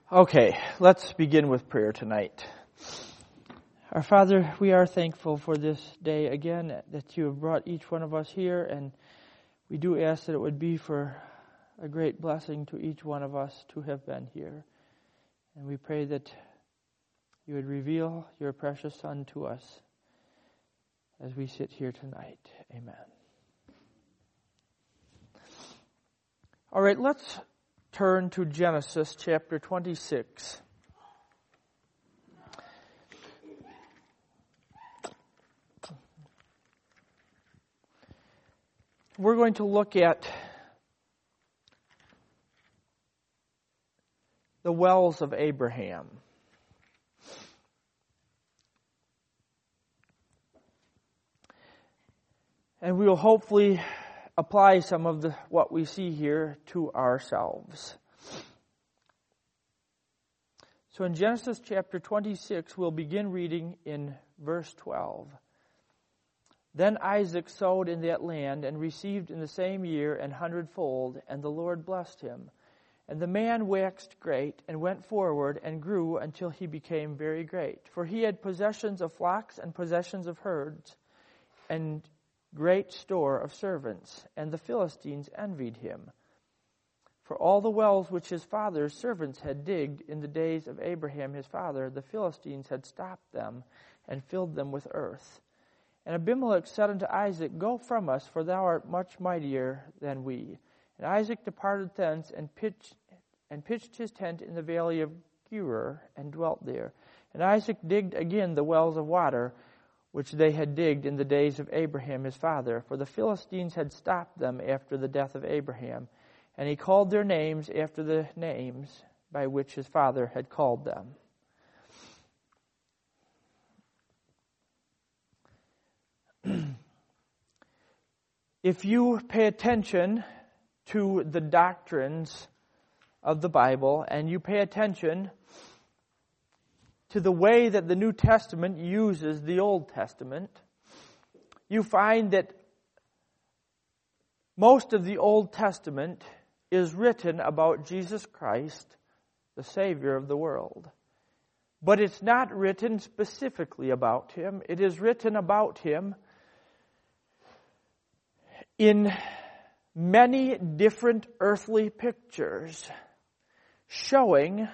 Okay, let's begin with prayer tonight. Our Father, we are thankful for this day again, that you have brought each one of us here, and we do ask that it would be for a great blessing to each one of us to have been here. And we pray that you would reveal your precious Son to us as we sit here tonight. Amen. All right, let's turn to Genesis chapter 26. We're going to look at the wells of Abraham. And we will hopefully apply some of what we see here to ourselves. So in Genesis chapter 26, we'll begin reading in verse 12. Then Isaac sowed in that land and received in the same year 100-fold, and the Lord blessed him. And the man waxed great and went forward and grew until he became very great. For he had possessions of flocks and possessions of herds and great store of servants, and the Philistines envied him. For all the wells which his father's servants had digged in the days of Abraham his father, the Philistines had stopped them and filled them with earth. And Abimelech said unto Isaac, Go from us, for thou art much mightier than we. And Isaac departed thence and pitched his tent in the valley of Gerar and dwelt there. And Isaac digged again the wells of water, which they had digged in the days of Abraham his father, for the Philistines had stopped them after the death of Abraham. And he called their names after the names by which his father had called them. If you pay attention to the doctrines of the Bible, and you pay attention to the way that the New Testament uses the Old Testament, you find that most of the Old Testament is written about Jesus Christ, the Savior of the world. But it's not written specifically about Him. It is written about Him in many different earthly pictures, showing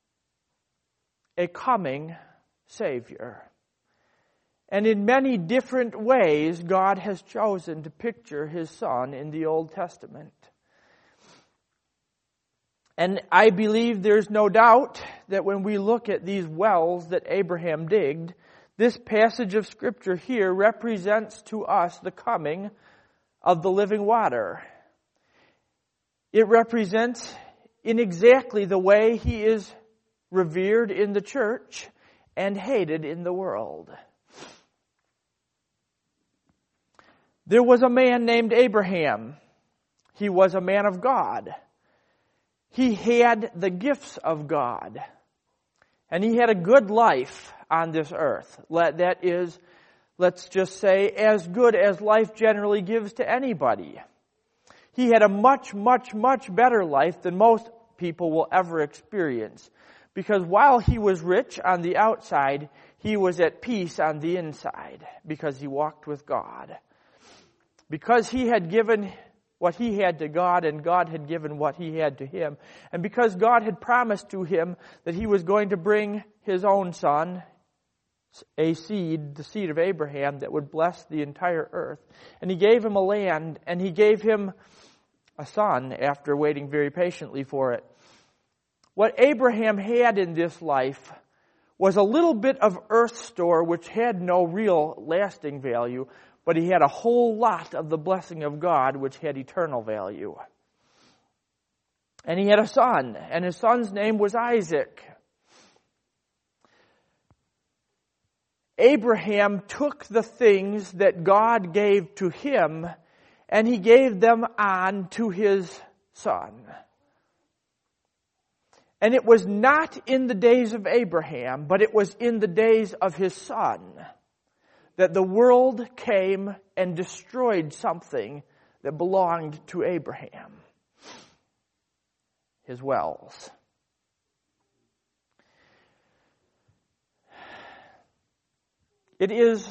a coming Savior. And in many different ways, God has chosen to picture His Son in the Old Testament. And I believe there's no doubt that when we look at these wells that Abraham digged, this passage of Scripture here represents to us the coming of the living water. It represents in exactly the way He is revered in the church and hated in the world. There was a man named Abraham. He was a man of God. He had the gifts of God. And he had a good life on this earth. That is, let's just say, as good as life generally gives to anybody. He had a much, much, much better life than most people will ever experience. Because while he was rich on the outside, he was at peace on the inside. Because he walked with God. Because he had given what he had to God, and God had given what he had to him. And because God had promised to him that he was going to bring his own son, a seed, the seed of Abraham, that would bless the entire earth. And he gave him a land, and he gave him a son after waiting very patiently for it. What Abraham had in this life was a little bit of earth store which had no real lasting value, but he had a whole lot of the blessing of God which had eternal value. And he had a son, and his son's name was Isaac. Abraham took the things that God gave to him, and he gave them on to his son. And it was not in the days of Abraham, but it was in the days of his son that the world came and destroyed something that belonged to Abraham, his wells. It is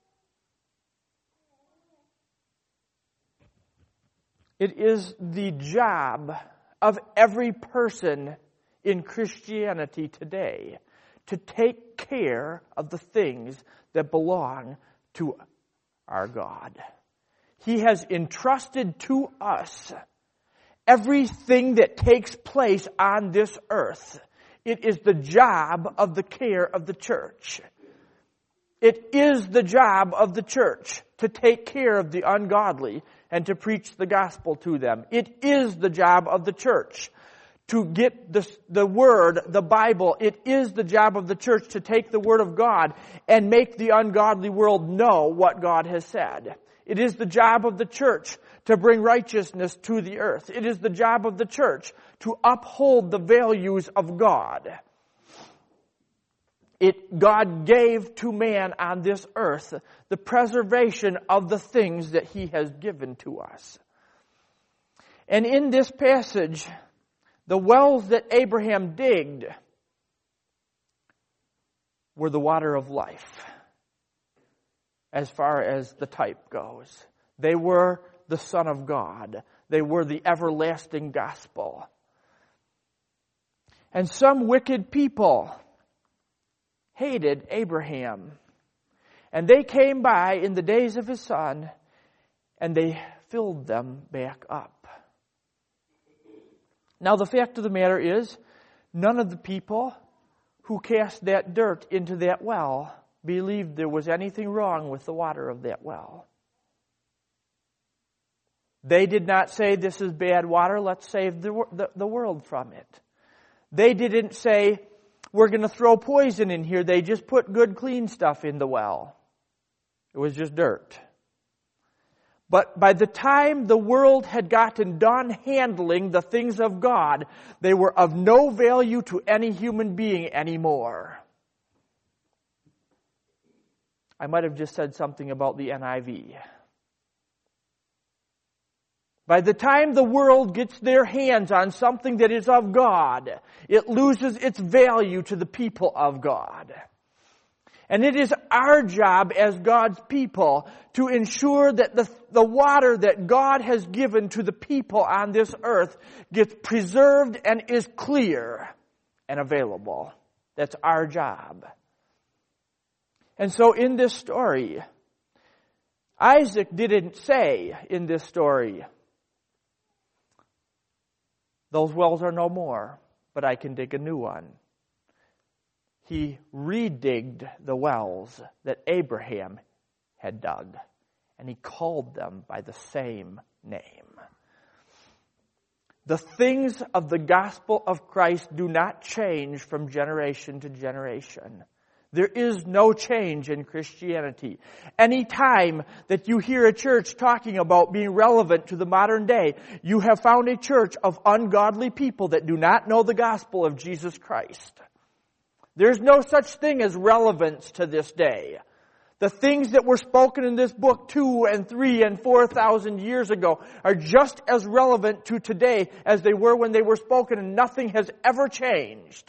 the job of every person in Christianity today to take care of the things that belong to our God. He has entrusted to us everything that takes place on this earth. It is the job of the care of the church. It is the job of the church to take care of the ungodly and to preach the gospel to them. It is the job of the church to get the Word, the Bible. It is the job of the church to take the Word of God and make the ungodly world know what God has said. It is the job of the church to bring righteousness to the earth. It is the job of the church to uphold the values of God. God gave to man on this earth the preservation of the things that He has given to us. And in this passage, the wells that Abraham digged were the water of life, as far as the type goes. They were the Son of God. They were the everlasting gospel. And some wicked people hated Abraham. And they came by in the days of his son, and they filled them back up. Now the fact of the matter is, none of the people who cast that dirt into that well believed there was anything wrong with the water of that well. They did not say, this is bad water, let's save the world from it. They didn't say, we're going to throw poison in here. They just put good, clean stuff in the well. It was just dirt. But by the time the world had gotten done handling the things of God, they were of no value to any human being anymore. I might have just said something about the NIV. By the time the world gets their hands on something that is of God, it loses its value to the people of God. And it is our job as God's people to ensure that the water that God has given to the people on this earth gets preserved and is clear and available. That's our job. And so in this story, Isaac didn't say in this story, those wells are no more, but I can dig a new one. He redigged the wells that Abraham had dug, and he called them by the same name. The things of the gospel of Christ do not change from generation to generation. There is no change in Christianity. Any time that you hear a church talking about being relevant to the modern day, you have found a church of ungodly people that do not know the gospel of Jesus Christ. There's no such thing as relevance to this day. The things that were spoken in this book 2 and 3 and 4,000 years ago are just as relevant to today as they were when they were spoken, and nothing has ever changed.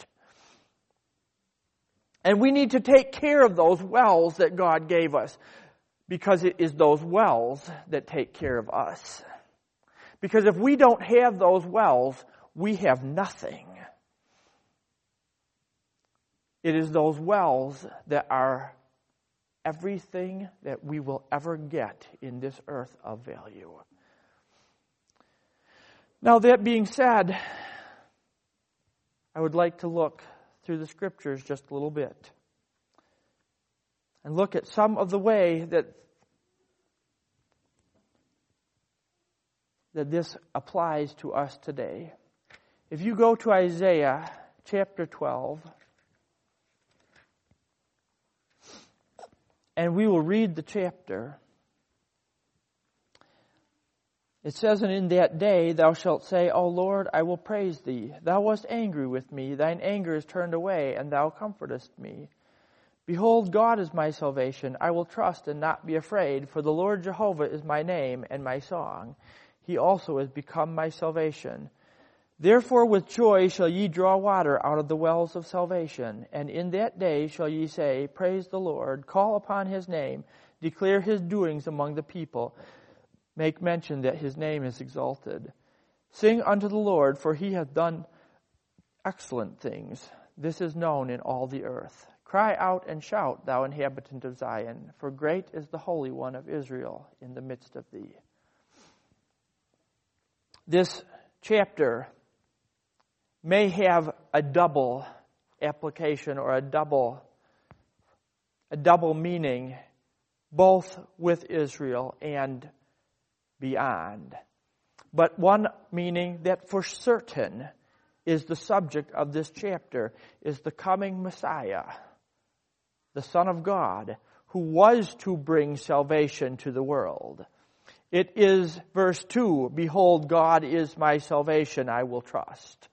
And we need to take care of those wells that God gave us, because it is those wells that take care of us. Because if we don't have those wells, we have nothing. It is those wells that are everything that we will ever get in this earth of value. Now, that being said, I would like to look through the scriptures just a little bit and look at some of the way that this applies to us today. If you go to Isaiah chapter 12, and we will read the chapter. It says, and in that day thou shalt say, O Lord, I will praise thee. Thou wast angry with me. Thine anger is turned away, and thou comfortest me. Behold, God is my salvation. I will trust and not be afraid, for the Lord Jehovah is my name and my song. He also has become my salvation. Therefore with joy shall ye draw water out of the wells of salvation. And in that day shall ye say, Praise the Lord, call upon his name, declare his doings among the people, make mention that his name is exalted. Sing unto the Lord, for he hath done excellent things. This is known in all the earth. Cry out and shout, thou inhabitant of Zion, for great is the Holy One of Israel in the midst of thee. This chapter may have a double application or a double meaning, both with Israel and beyond. But one meaning that for certain is the subject of this chapter is the coming Messiah, the Son of God, who was to bring salvation to the world. It is verse 2, Behold, God is my salvation, I will trust.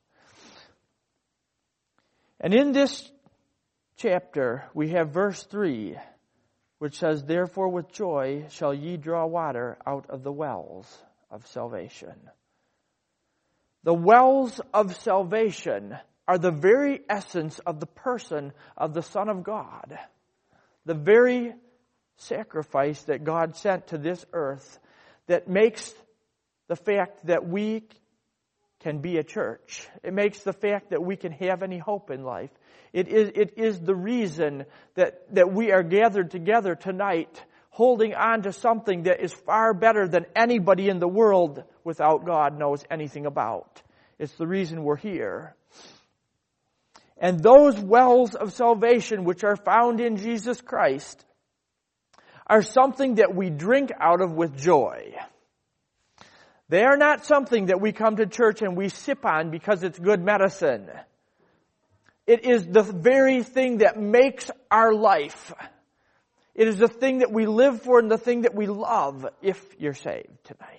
And in this chapter, we have verse 3, which says, Therefore with joy shall ye draw water out of the wells of salvation. The wells of salvation are the very essence of the person of the Son of God. The very sacrifice that God sent to this earth that makes the fact that we can be a church. It makes the fact that we can have any hope in life. It is the reason that we are gathered together tonight, holding on to something that is far better than anybody in the world without God knows anything about. It's the reason we're here. And those wells of salvation which are found in Jesus Christ are something that we drink out of with joy. They are not something that we come to church and we sip on because it's good medicine. It is the very thing that makes our life. It is the thing that we live for and the thing that we love if you're saved tonight.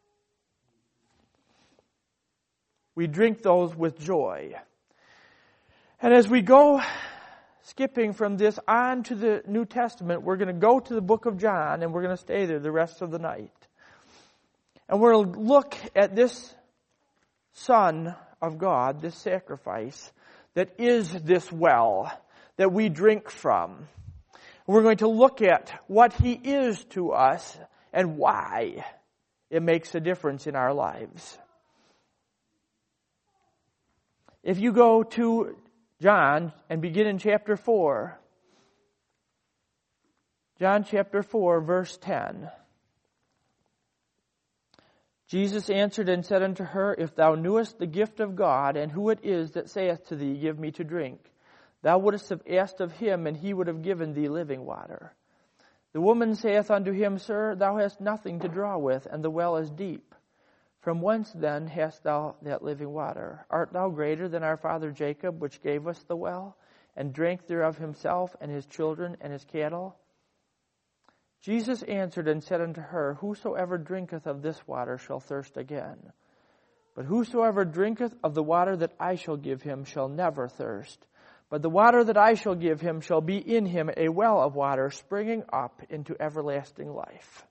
We drink those with joy. And as we go skipping from this on to the New Testament, we're going to go to the book of John and we're going to stay there the rest of the night. And we're going to look at this Son of God, this sacrifice, that is this well that we drink from. We're going to look at what He is to us and why it makes a difference in our lives. If you go to John and begin in chapter 4, John chapter 4, verse 10. Jesus answered and said unto her, If thou knewest the gift of God, and who it is that saith to thee, Give me to drink, thou wouldest have asked of him, and he would have given thee living water. The woman saith unto him, Sir, thou hast nothing to draw with, and the well is deep. From whence then hast thou that living water? Art thou greater than our father Jacob, which gave us the well, and drank thereof himself, and his children, and his cattle? Jesus answered and said unto her, Whosoever drinketh of this water shall thirst again. But whosoever drinketh of the water that I shall give him shall never thirst. But the water that I shall give him shall be in him a well of water springing up into everlasting life.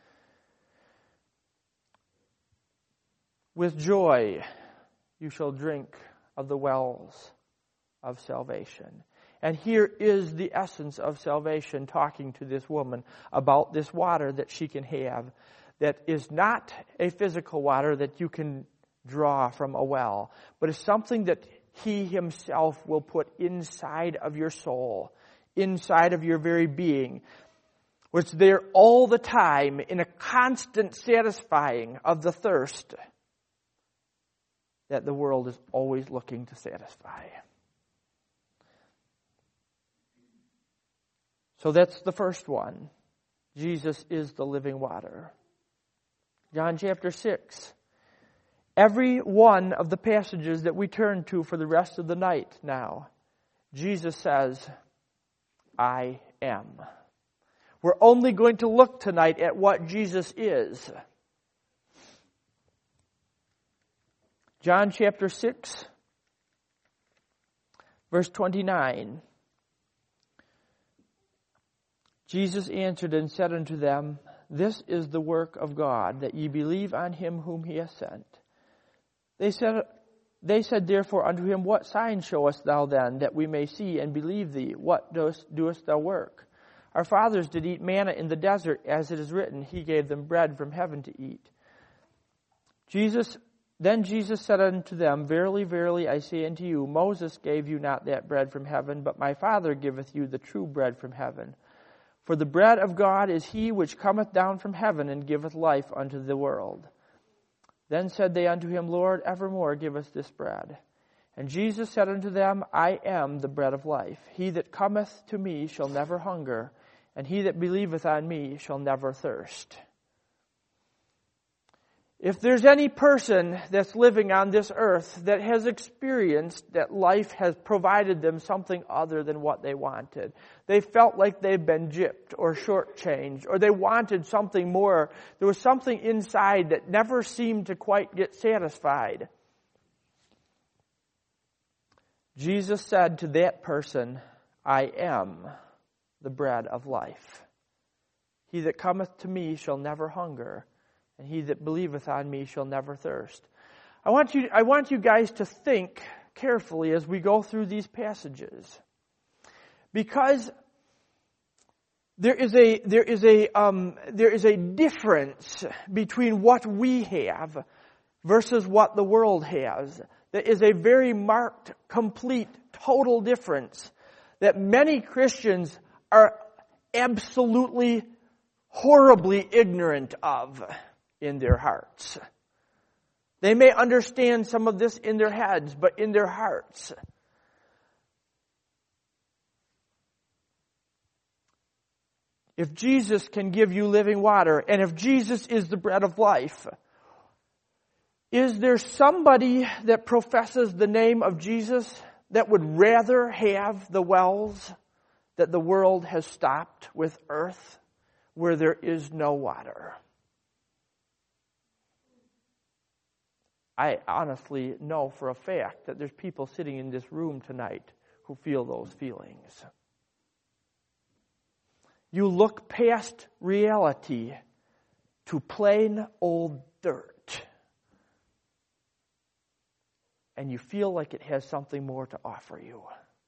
With joy you shall drink of the wells of salvation. And here is the essence of salvation, talking to this woman about this water that she can have that is not a physical water that you can draw from a well, but is something that He Himself will put inside of your soul, inside of your very being, which there all the time in a constant satisfying of the thirst that the world is always looking to satisfy. So that's the first one. Jesus is the living water. John chapter 6. Every one of the passages that we turn to for the rest of the night now, Jesus says, I am. We're only going to look tonight at what Jesus is. John chapter 6, verse 29. Jesus answered and said unto them, This is the work of God, that ye believe on Him whom He hath sent. They said They said therefore unto him, What sign showest thou then, that we may see and believe thee? What doest thou work? Our fathers did eat manna in the desert, as it is written, He gave them bread from heaven to eat. Then Jesus said unto them, Verily, verily, I say unto you, Moses gave you not that bread from heaven, but my Father giveth you the true bread from heaven. For the bread of God is he which cometh down from heaven, and giveth life unto the world. Then said they unto him, Lord, evermore give us this bread. And Jesus said unto them, I am the bread of life. He that cometh to me shall never hunger, and he that believeth on me shall never thirst. If there's any person that's living on this earth that has experienced that life has provided them something other than what they wanted, they felt like they've been gypped or shortchanged, or they wanted something more. There was something inside that never seemed to quite get satisfied. Jesus said to that person, I am the bread of life. He that cometh to me shall never hunger, and he that believeth on me shall never thirst. I want you guys to think carefully as we go through these passages, because there is a difference between what we have versus what the world has. There is a very marked, complete, total difference that many Christians are absolutely, horribly ignorant of in their hearts. They may understand some of this in their heads, but in their hearts, if Jesus can give you living water, and if Jesus is the bread of life, is there somebody that professes the name of Jesus that would rather have the wells that the world has stopped with earth, where there is no water? I honestly know for a fact that there's people sitting in this room tonight who feel those feelings. You look past reality to plain old dirt, and you feel like it has something more to offer you.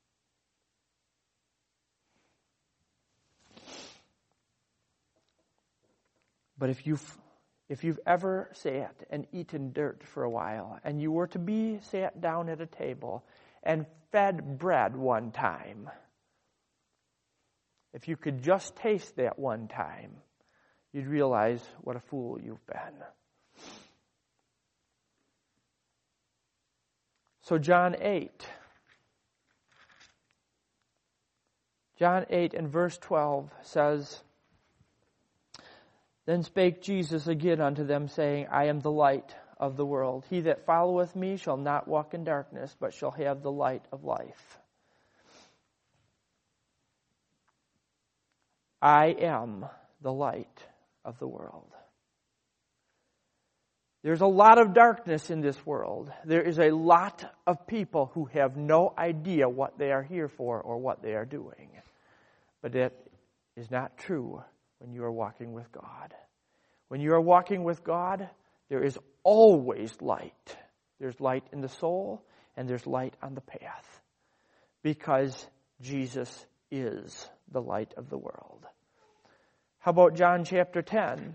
But if you've ever sat and eaten dirt for a while, and you were to be sat down at a table and fed bread one time, if you could just taste that one time, you'd realize what a fool you've been. So John 8 and verse 12 says, Then spake Jesus again unto them, saying, I am the light of the world. He that followeth me shall not walk in darkness, but shall have the light of life. I am the light of the world. There's a lot of darkness in this world. There is a lot of people who have no idea what they are here for or what they are doing. But that is not true when you are walking with God. When you are walking with God, there is always light. There's light in the soul, and there's light on the path. Because Jesus is the light of the world. How about John chapter 10?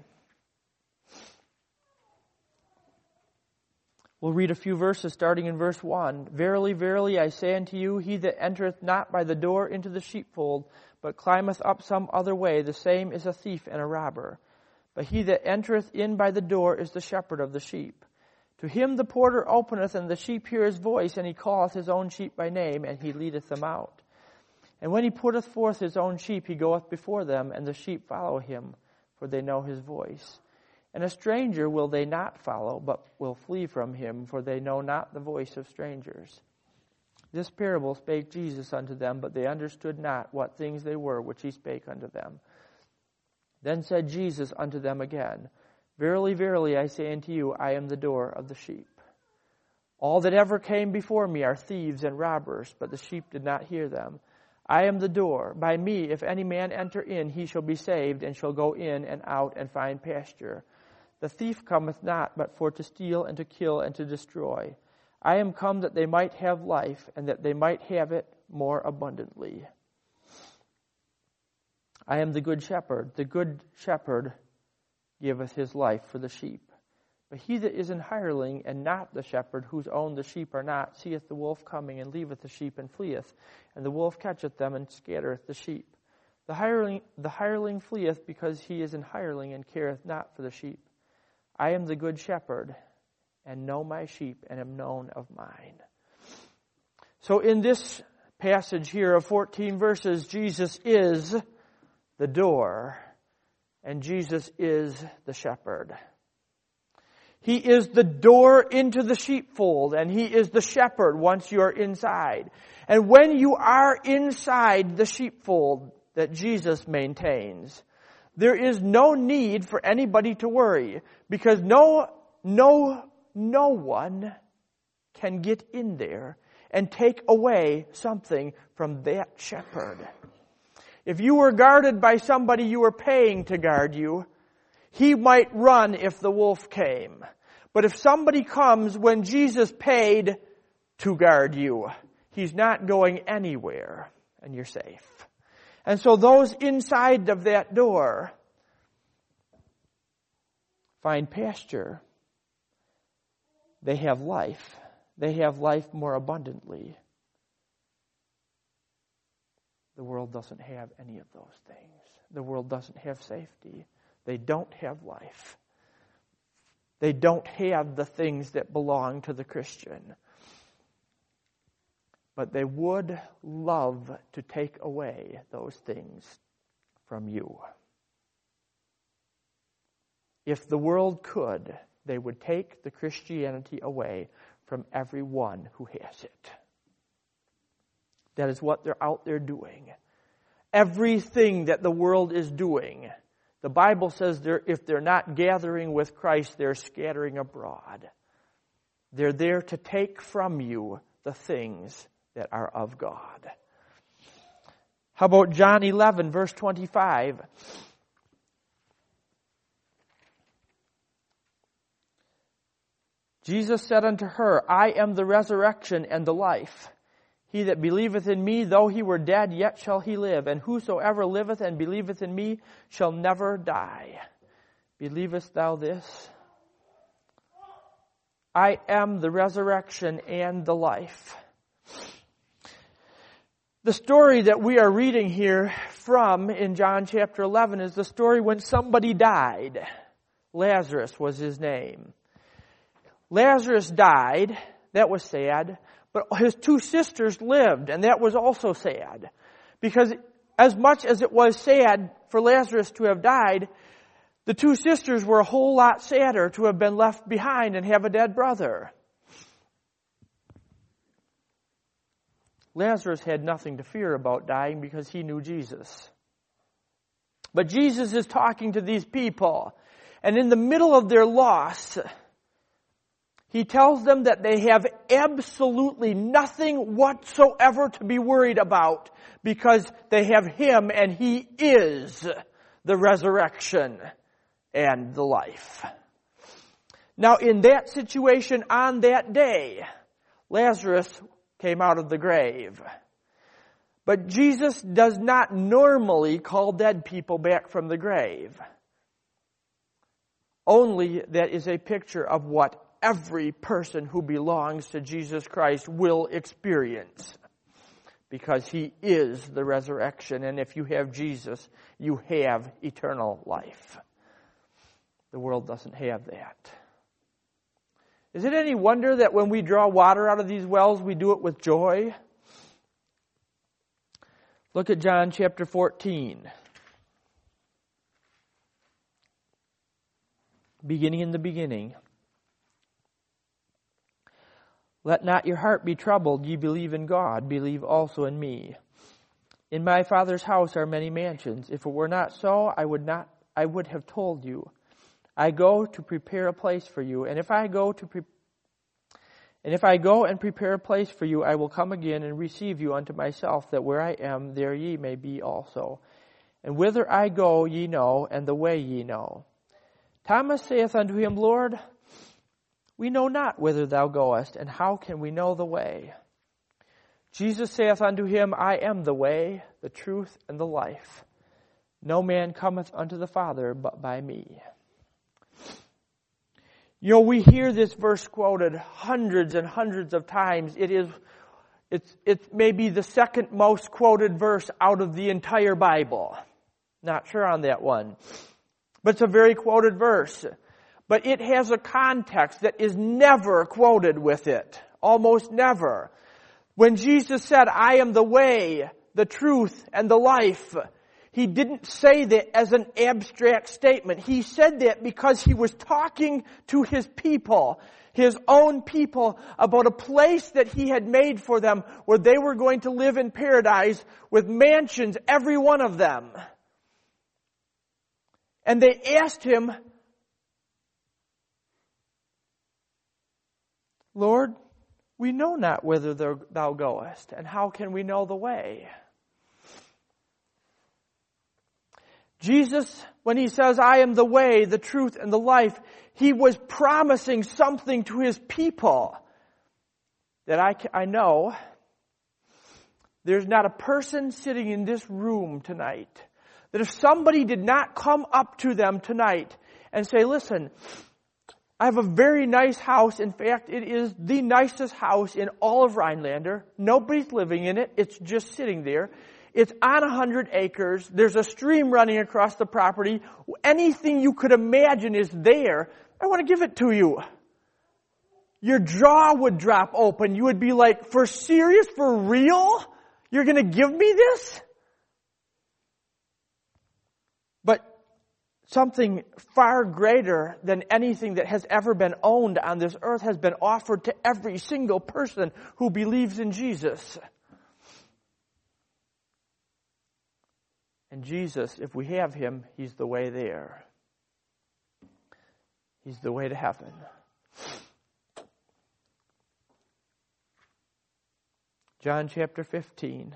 We'll read a few verses starting in verse 1. Verily, verily, I say unto you, he that entereth not by the door into the sheepfold, but climbeth up some other way, the same is a thief and a robber. But he that entereth in by the door is the shepherd of the sheep. To him the porter openeth, and the sheep hear his voice, and he calleth his own sheep by name, and he leadeth them out. And when he putteth forth his own sheep, he goeth before them, and the sheep follow him, for they know his voice. And a stranger will they not follow, but will flee from him, for they know not the voice of strangers. This parable spake Jesus unto them, but they understood not what things they were which he spake unto them. Then said Jesus unto them again, Verily, verily, I say unto you, I am the door of the sheep. All that ever came before me are thieves and robbers, but the sheep did not hear them. I am the door. By me, if any man enter in, he shall be saved, and shall go in and out and find pasture. The thief cometh not, but for to steal and to kill and to destroy. I am come that they might have life, and that they might have it more abundantly. I am the good shepherd. The good shepherd giveth his life for the sheep. But he that is an hireling, and not the shepherd, whose own the sheep are not, seeth the wolf coming, and leaveth the sheep, and fleeth. And the wolf catcheth them, and scattereth the sheep. The hireling fleeth, because he is an hireling, and careth not for the sheep. I am the good shepherd, and know my sheep, and am known of mine. So in this passage here of 14 verses, Jesus is the door, and Jesus is the shepherd. He is the door into the sheepfold, and he is the shepherd once you are inside. And when you are inside the sheepfold that Jesus maintains, there is no need for anybody to worry, because no one can get in there and take away something from that shepherd. If you were guarded by somebody you were paying to guard you, he might run if the wolf came. But if somebody comes when Jesus paid to guard you, he's not going anywhere, and you're safe. And so those inside of that door find pasture. They have life. They have life more abundantly. The world doesn't have any of those things. The world doesn't have safety. They don't have life. They don't have the things that belong to the Christian. But they would love to take away those things from you. If the world could, they would take the Christianity away from everyone who has it. That is what they're out there doing. Everything that the world is doing, the Bible says if they're not gathering with Christ, they're scattering abroad. They're there to take from you the things that are of God. How about John 11, verse 25? Jesus said unto her, I am the resurrection and the life. He that believeth in me, though he were dead, yet shall he live. And whosoever liveth and believeth in me shall never die. Believest thou this? I am the resurrection and the life. The story that we are reading here from in John chapter 11 is the story when somebody died. Lazarus was his name. Lazarus died. That was sad. But his two sisters lived, and that was also sad. Because as much as it was sad for Lazarus to have died, the two sisters were a whole lot sadder to have been left behind and have a dead brother. Lazarus had nothing to fear about dying because he knew Jesus. But Jesus is talking to these people, and in the middle of their loss, he tells them that they have absolutely nothing whatsoever to be worried about because they have Him, and He is the resurrection and the life. Now, in that situation on that day, Lazarus came out of the grave. But Jesus does not normally call dead people back from the grave. Only that is a picture of what every person who belongs to Jesus Christ will experience. Because He is the resurrection, and if you have Jesus, you have eternal life. The world doesn't have that. Is it any wonder that when we draw water out of these wells, we do it with joy? Look at John chapter 14. Beginning in the beginning. Let not your heart be troubled. Ye believe in God, believe also in me. In my Father's house are many mansions. If it were not so, I would have told you. I go to prepare a place for you, and if I go and prepare a place for you, I will come again and receive you unto myself, that where I am, there ye may be also. And whither I go ye know, and the way ye know. Thomas saith unto him, Lord, we know not whither thou goest, and how can we know the way? Jesus saith unto him, I am the way, the truth, and the life. No man cometh unto the Father but by me. You know, we hear this verse quoted hundreds and hundreds of times. It's maybe the second most quoted verse out of the entire Bible. Not sure on that one. But it's a very quoted verse. But it has a context that is never quoted with it. Almost never. When Jesus said, I am the way, the truth, and the life, He didn't say that as an abstract statement. He said that because He was talking to His people, His own people, about a place that He had made for them where they were going to live in paradise with mansions, every one of them. And they asked Him, Lord, we know not whither thou goest, and how can we know the way? Jesus, when He says, I am the way, the truth, and the life, He was promising something to His people that I know there's not a person sitting in this room tonight that if somebody did not come up to them tonight and say, listen, I have a very nice house. In fact, it is the nicest house in all of Rhinelander. Nobody's living in it. It's just sitting there. It's on 100 acres. There's a stream running across the property. Anything you could imagine is there. I want to give it to you. Your jaw would drop open. You would be like, for serious? For real? You're going to give me this? But something far greater than anything that has ever been owned on this earth has been offered to every single person who believes in Jesus. And Jesus, if we have Him, He's the way there. He's the way to heaven. John chapter 15.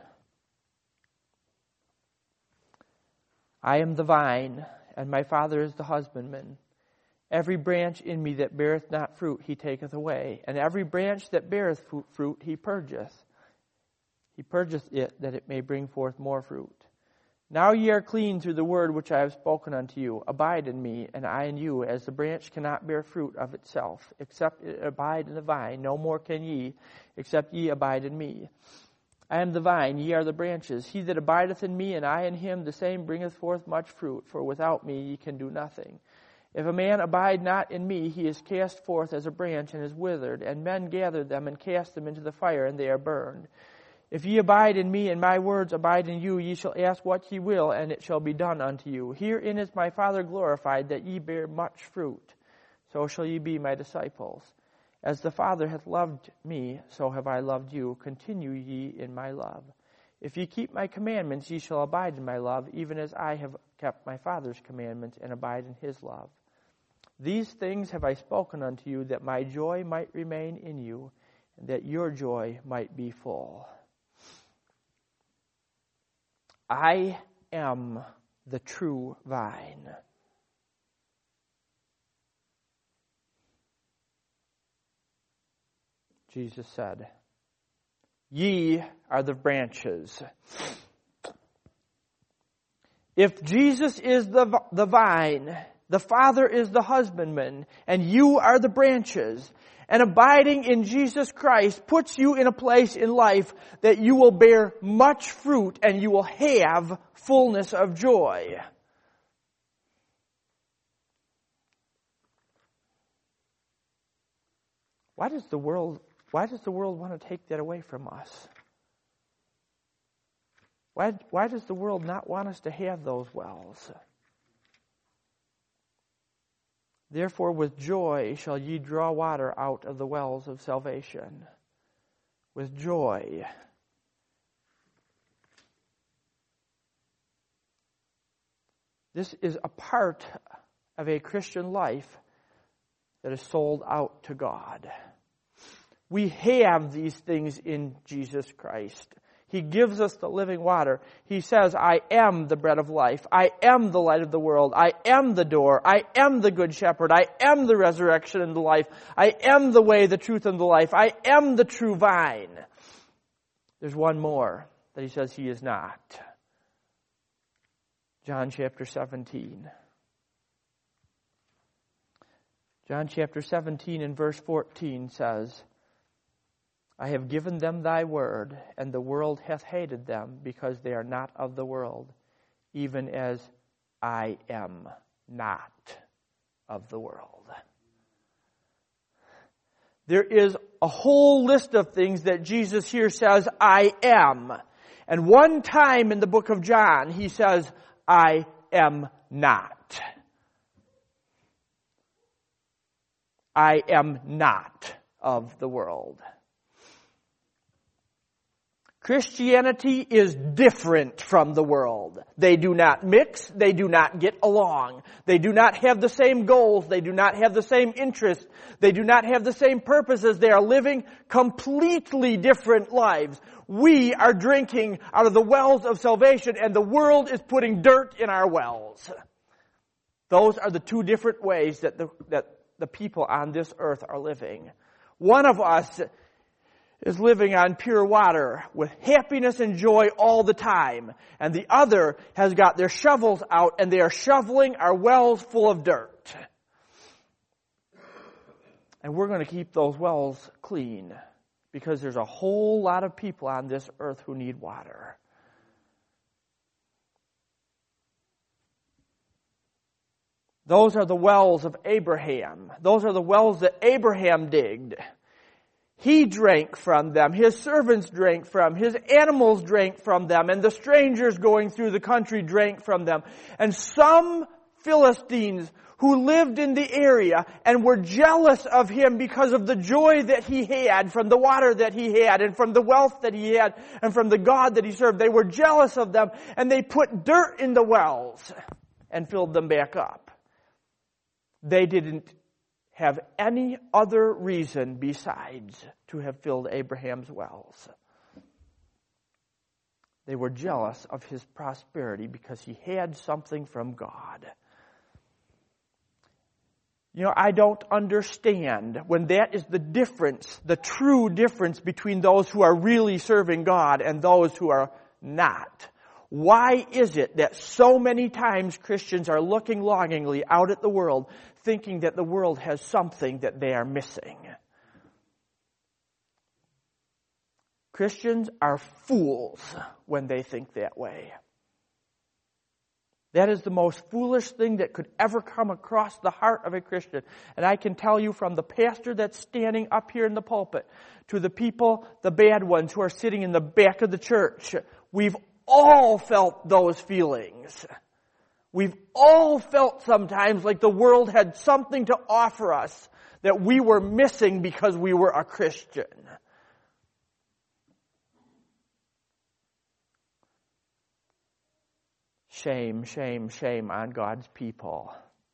I am the vine, and my Father is the husbandman. Every branch in me that beareth not fruit, He taketh away. And every branch that beareth fruit, He purgeth. He purgeth it, that it may bring forth more fruit. Now ye are clean through the word which I have spoken unto you. Abide in me, and I in you, as the branch cannot bear fruit of itself, except it abide in the vine. No more can ye, except ye abide in me. I am the vine, ye are the branches. He that abideth in me, and I in him, the same bringeth forth much fruit, for without me ye can do nothing. If a man abide not in me, he is cast forth as a branch, and is withered, and men gather them, and cast them into the fire, and they are burned. If ye abide in me, and my words abide in you, ye shall ask what ye will, and it shall be done unto you. Herein is my Father glorified, that ye bear much fruit. So shall ye be my disciples. As the Father hath loved me, so have I loved you. Continue ye in my love. If ye keep my commandments, ye shall abide in my love, even as I have kept my Father's commandments, and abide in His love. These things have I spoken unto you, that my joy might remain in you, and that your joy might be full. I am the true vine. Jesus said, ye are the branches. If Jesus is the vine, the Father is the husbandman, and you are the branches, and abiding in Jesus Christ puts you in a place in life that you will bear much fruit and you will have fullness of joy. Why does the world want to take that away from us? Why does the world not want us to have those wells? Therefore with joy shall ye draw water out of the wells of salvation. With joy. This is a part of a Christian life that is sold out to God. We have these things in Jesus Christ. He gives us the living water. He says, I am the bread of life. I am the light of the world. I am the door. I am the good shepherd. I am the resurrection and the life. I am the way, the truth, and the life. I am the true vine. There's one more that he says he is not. John chapter 17. John chapter 17 and verse 14 says, I have given them thy word, and the world hath hated them, because they are not of the world, even as I am not of the world. There is a whole list of things that Jesus here says, I am. And one time in the book of John, he says, I am not. I am not of the world. Christianity is different from the world. They do not mix. They do not get along. They do not have the same goals. They do not have the same interests. They do not have the same purposes. They are living completely different lives. We are drinking out of the wells of salvation, and the world is putting dirt in our wells. Those are the two different ways that the people on this earth are living. One of us is living on pure water with happiness and joy all the time. And the other has got their shovels out and they are shoveling our wells full of dirt. And we're going to keep those wells clean because there's a whole lot of people on this earth who need water. Those are the wells of Abraham. Those are the wells that Abraham digged. He drank from them. His servants drank from. His animals drank from them. And the strangers going through the country drank from them. And some Philistines who lived in the area and were jealous of him because of the joy that he had from the water that he had and from the wealth that he had and from the God that he served. They were jealous of them, and they put dirt in the wells and filled them back up. They didn't have any other reason besides to have filled Abraham's wells. They were jealous of his prosperity because he had something from God. You know, I don't understand when that is the difference, the true difference between those who are really serving God and those who are not. Why is it that so many times Christians are looking longingly out at the world, thinking that the world has something that they are missing? Christians are fools when they think that way. That is the most foolish thing that could ever come across the heart of a Christian. And I can tell you, from the pastor that's standing up here in the pulpit to the people, the bad ones who are sitting in the back of the church, we've all felt those feelings. We've all felt sometimes like the world had something to offer us that we were missing because we were a Christian. Shame, shame, shame on God's people.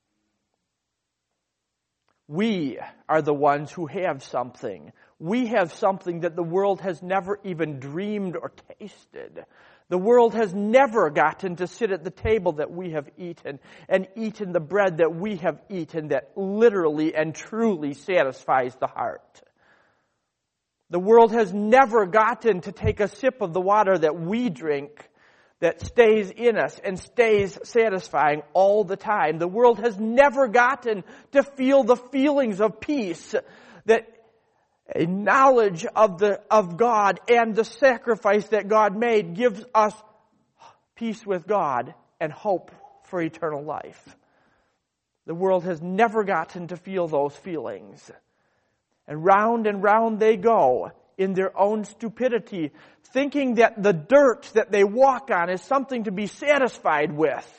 We are the ones who have something. We have something that the world has never even dreamed or tasted. The world has never gotten to sit at the table that we have eaten and eaten the bread that we have eaten that literally and truly satisfies the heart. The world has never gotten to take a sip of the water that we drink that stays in us and stays satisfying all the time. The world has never gotten to feel the feelings of peace that a knowledge of God and the sacrifice that God made gives us peace with God and hope for eternal life. The world has never gotten to feel those feelings. And round they go in their own stupidity, thinking that the dirt that they walk on is something to be satisfied with.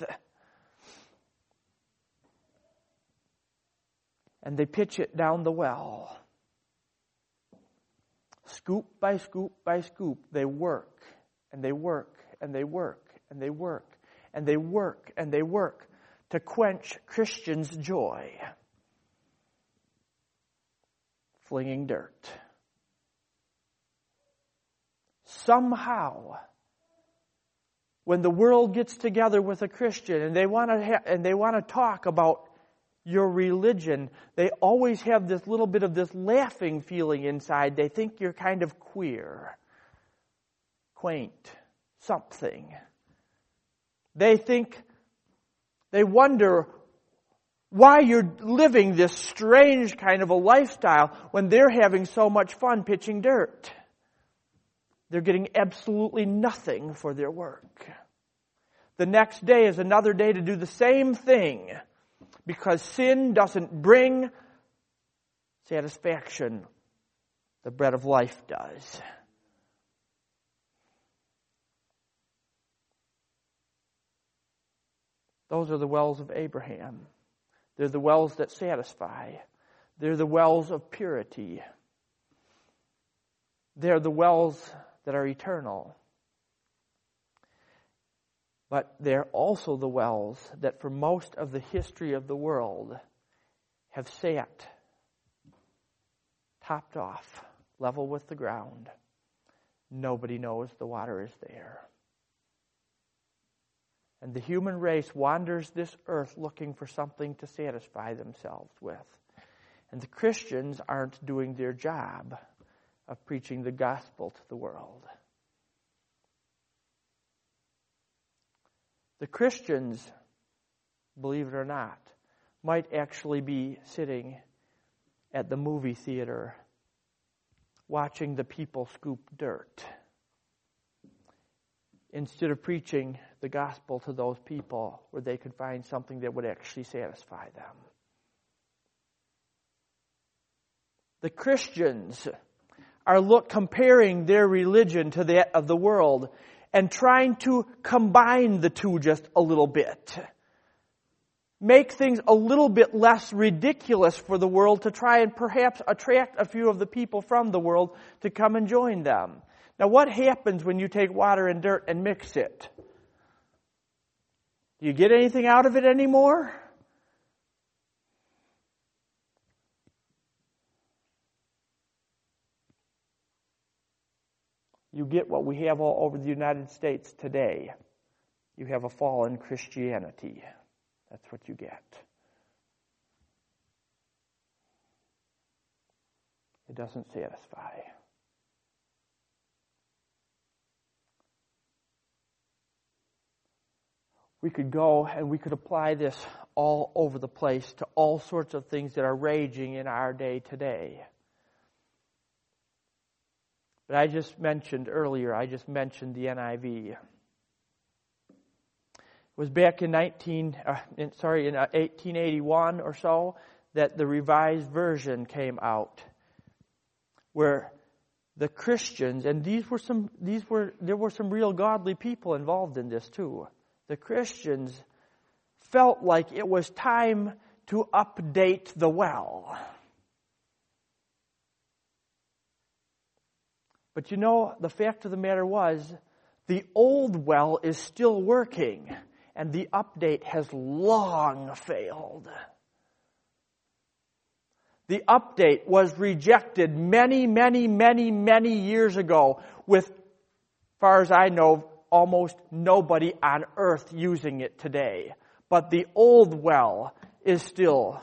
And they pitch it down the well. Scoop by scoop by scoop, they work, and they work, and they work, and they work, and they work, and they work to quench Christians' joy. Flinging dirt. somehow, when the world gets together with a Christian and they want to talk about your religion, they always have this little bit of this laughing feeling inside. They think you're kind of queer, quaint, something. They wonder why you're living this strange kind of a lifestyle when they're having so much fun pitching dirt. They're getting absolutely nothing for their work. The next day is another day to do the same thing, because sin doesn't bring satisfaction. The bread of life does. Those are the wells of Abraham. They're the wells that satisfy. They're the wells of purity. They're the wells that are eternal. But they're also the wells that for most of the history of the world have sat topped off, level with the ground. Nobody knows the water is there. And the human race wanders this earth looking for something to satisfy themselves with. And the Christians aren't doing their job of preaching the gospel to the world. The Christians, believe it or not, might actually be sitting at the movie theater watching the people scoop dirt, instead of preaching the gospel to those people where they could find something that would actually satisfy them. The Christians are comparing their religion to that of the world and trying to combine the two just a little bit. Make things a little bit less ridiculous for the world to try and perhaps attract a few of the people from the world to come and join them. Now, what happens when you take water and dirt and mix it? Do you get anything out of it anymore? You get what we have all over the United States today. You have a fallen Christianity. That's what you get. It doesn't satisfy. We could go and we could apply this all over the place to all sorts of things that are raging in our day today. But I just mentioned the NIV. It was back in 1881 or so that the Revised Version came out, where the Christians, and there were some real godly people involved in this too. The Christians felt like it was time to update the well. But the fact of the matter was, the old well is still working, and the update has long failed. The update was rejected many, many, many, many years ago with, as far as I know, almost nobody on earth using it today. But the old well is still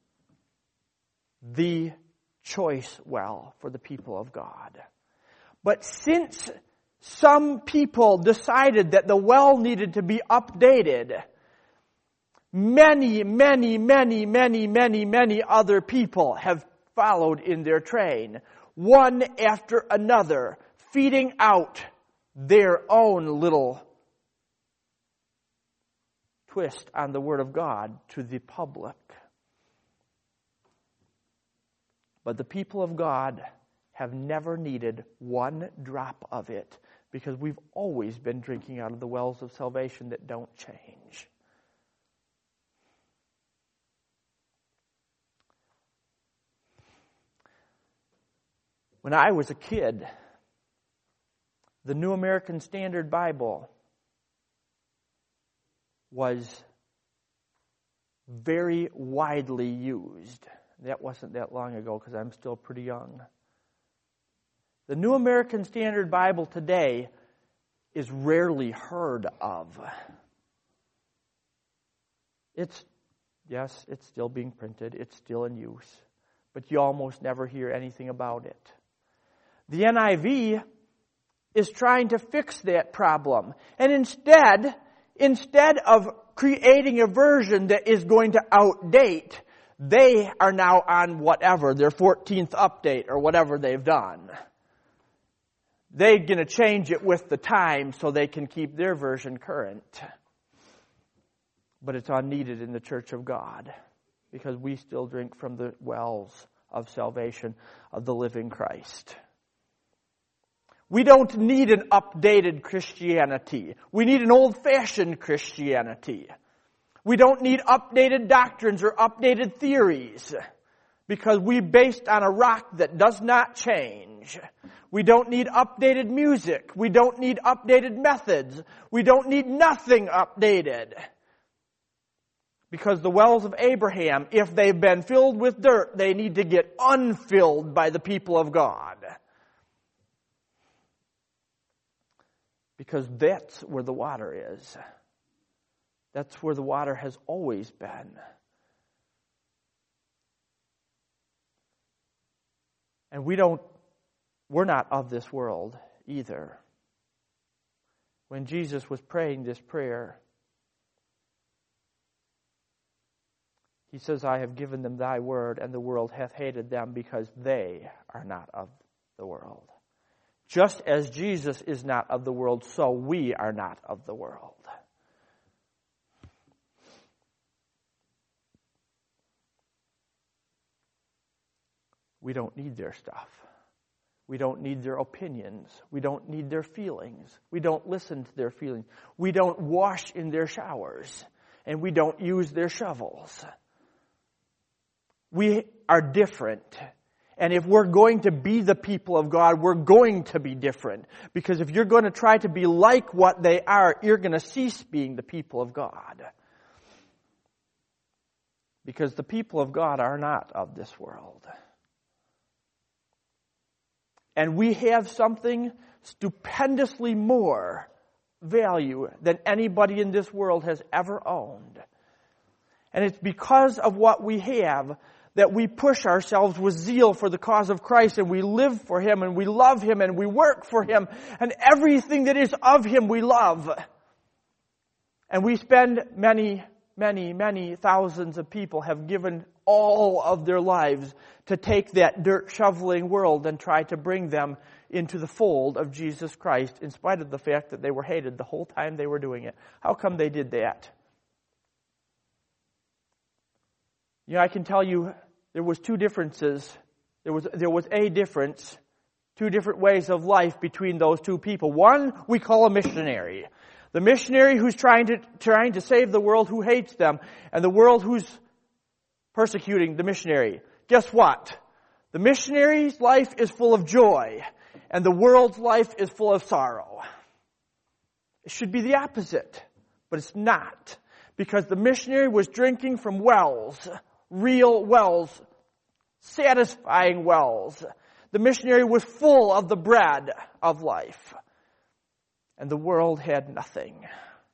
the choice well for the people of God. But since some people decided that the well needed to be updated, many, many, many, many, many, many other people have followed in their train, one after another, feeding out their own little twist on the Word of God to the public. But the people of God have never needed one drop of it, because we've always been drinking out of the wells of salvation that don't change. When I was a kid, the New American Standard Bible was very widely used. That wasn't that long ago, because I'm still pretty young. The New American Standard Bible today is rarely heard of. It's still being printed. It's still in use. But you almost never hear anything about it. The NIV is trying to fix that problem. And instead of creating a version that is going to outdate, they are now on whatever, their 14th update or whatever they've done. They're going to change it with the time so they can keep their version current. But it's unneeded in the Church of God because we still drink from the wells of salvation of the living Christ. We don't need an updated Christianity. We need an old-fashioned Christianity. We don't need updated doctrines or updated theories because we're based on a rock that does not change. We don't need updated music. We don't need updated methods. We don't need nothing updated. Because the wells of Abraham, if they've been filled with dirt, they need to get unfilled by the people of God. Because that's where the water is. That's where the water has always been. And we're not of this world either. When Jesus was praying this prayer, He says, I have given them thy word, and the world hath hated them because they are not of the world. Just as Jesus is not of the world, so we are not of the world. We don't need their stuff. We don't need their opinions. We don't need their feelings. We don't listen to their feelings. We don't wash in their showers. And we don't use their shovels. We are different. And if we're going to be the people of God, we're going to be different. Because if you're going to try to be like what they are, you're going to cease being the people of God. Because the people of God are not of this world. And we have something stupendously more value than anybody in this world has ever owned. And it's because of what we have that we push ourselves with zeal for the cause of Christ, and we live for Him, and we love Him, and we work for Him, and everything that is of Him we love. And we spend many thousands of people have given all of their lives to take that dirt shoveling world and try to bring them into the fold of Jesus Christ, in spite of the fact that they were hated the whole time they were doing it. How come they did that? You know, I can tell you there was two differences. There was a difference, two different ways of life between those two people. One we call a missionary. The missionary who's trying to save the world who hates them, and the world who's persecuting the missionary. Guess what? The missionary's life is full of joy, and the world's life is full of sorrow. It should be the opposite, but it's not. Because the missionary was drinking from wells, real wells, satisfying wells. The missionary was full of the bread of life. And the world had nothing.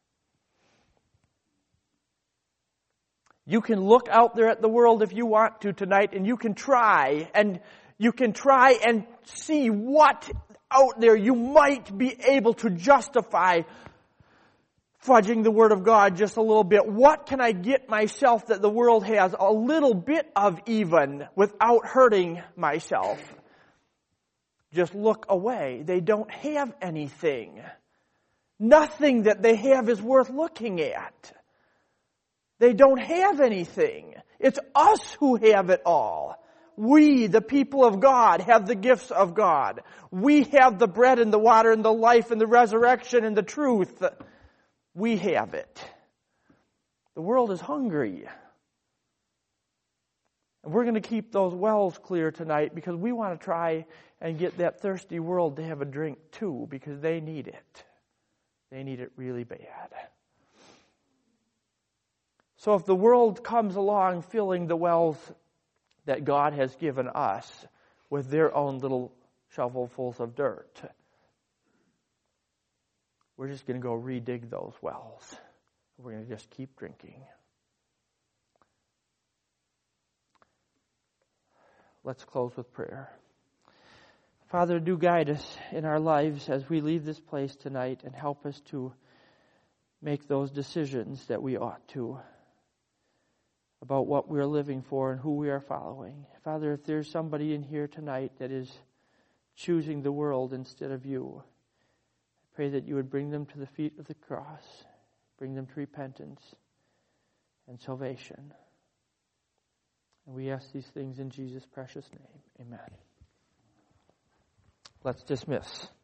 You can look out there at the world if you want to tonight, and you can try and see what out there you might be able to justify fudging the Word of God just a little bit. What can I get myself that the world has a little bit of even without hurting myself? Just look away. They don't have anything. Nothing that they have is worth looking at. They don't have anything. It's us who have it all. We, the people of God, have the gifts of God. We have the bread and the water and the life and the resurrection and the truth. We have it. The world is hungry. And we're going to keep those wells clear tonight because we want to try and get that thirsty world to have a drink too, because they need it. They need it really bad. So if the world comes along filling the wells that God has given us with their own little shovelfuls of dirt. We're just going to go redig those wells. We're going to just keep drinking. Let's close with prayer. Father, do guide us in our lives as we leave this place tonight and help us to make those decisions that we ought to about what we're living for and who we are following. Father, if there's somebody in here tonight that is choosing the world instead of you, I pray that you would bring them to the feet of the cross, bring them to repentance and salvation. And we ask these things in Jesus' precious name. Amen. Let's dismiss.